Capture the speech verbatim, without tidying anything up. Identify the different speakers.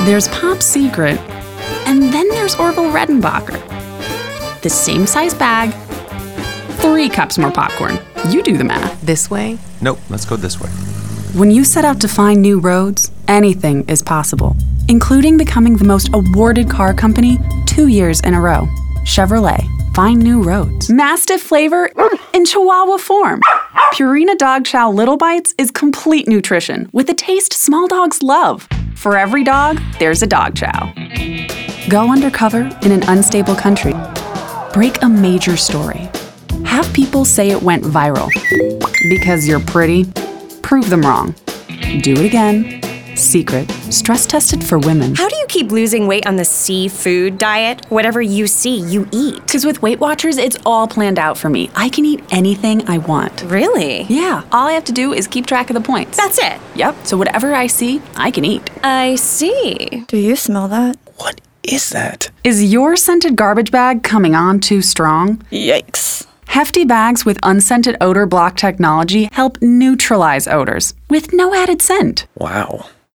Speaker 1: There's Pop Secret, and then there's Orville Redenbacher. The same size bag, three cups more popcorn. You do the math.
Speaker 2: This way?
Speaker 3: Nope, let's go this way.
Speaker 1: When you set out to find new roads, anything is possible, including becoming the most awarded car company two years in a row. Chevrolet, find new roads. Mastiff flavor in Chihuahua form. Purina Dog Chow Little Bites is complete nutrition with a taste small dogs love. For every dog, there's a Dog Chow. Go undercover in an unstable country. Break a major story. Have people say it went viral. Because you're pretty, prove them wrong. Do it again. Secret. Stress tested for women.
Speaker 4: How do you keep losing weight on the seafood diet? Whatever you see, you eat.
Speaker 1: Because with Weight Watchers, it's all planned out for me. I can eat anything I want.
Speaker 4: Really?
Speaker 1: Yeah. All I have to do is keep track of the points.
Speaker 4: That's it?
Speaker 1: Yep. So whatever I see, I can eat.
Speaker 4: I see.
Speaker 5: Do you smell that?
Speaker 6: What is that?
Speaker 1: Is your scented garbage bag coming on too strong?
Speaker 5: Yikes.
Speaker 1: Hefty bags with unscented odor block technology help neutralize odors with no added scent.
Speaker 6: Wow.